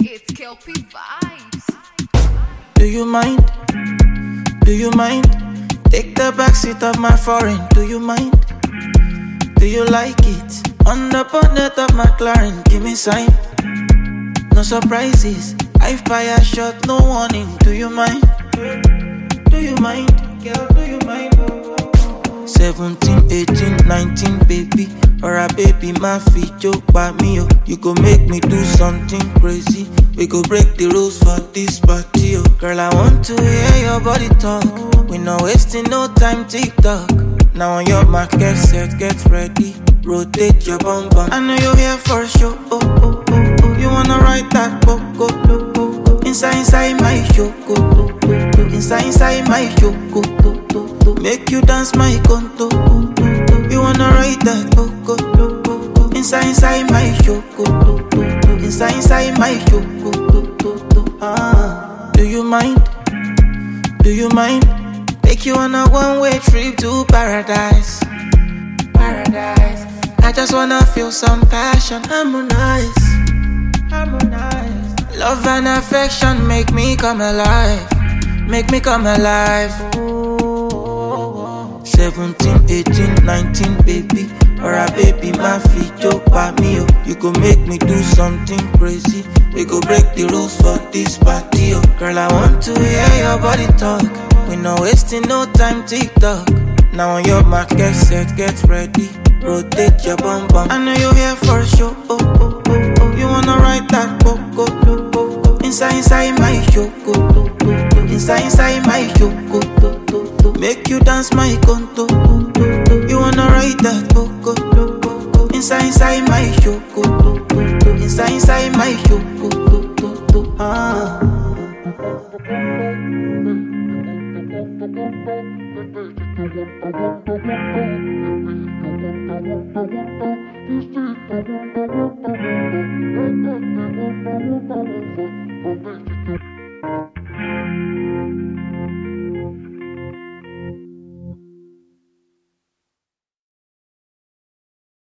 It's Kelpie Vibes. Do you mind? Do you mind? Take the backseat of my foreign. Do you mind? Do you like it? On the bonnet of my McLaren, give me sign. No surprises. I fire shot, no warning. Do you mind? Do you mind? Girl, do you mind? 17, 18, 19, baby. Or a baby, my feet joke by me, oh. You go make me do something crazy. We go break the rules for this party, oh. Girl, I want to hear your body talk. We not wasting no time, TikTok. Now on your mark, get set, get ready. Rotate your bum bum. I know you're here for a show, oh, oh, oh, oh. You wanna ride that boat, oh, oh, oh. Inside my show, oh, oh, oh. Inside my show, oh, oh, oh. Make you dance my conto, oh, oh, oh. You wanna ride that boat, oh, oh, oh. Inside my show, oh, oh, oh. Inside my show, oh, oh, oh. Ah, do you mind? Do you mind? Take you on a one-way trip to paradise. Paradise. I just wanna feel some passion. Harmonize. Harmonize. Love and affection make me come alive. Make me come alive. 17, 18, 19, baby. Or a baby, my feet joke by me, oh. You go make me do something crazy. We go break the rules for this party, oh. Girl, I want to hear your body talk. We not wasting no time, TikTok. Now on your mark, get set, get ready. Rotate your bum bum. I know you're here for a show, oh, oh, oh, oh. You wanna ride that boat, oh, oh, oh, oh. Inside my show, oh, oh, oh, oh. Inside my show, oh, oh, oh, oh. Make you dance my conto, oh, oh, oh. You wanna ride that boat, oh, oh, oh, oh. Inside my show, oh, oh, oh, oh. Inside my show, oh, oh, oh, oh. Ah. Thank you.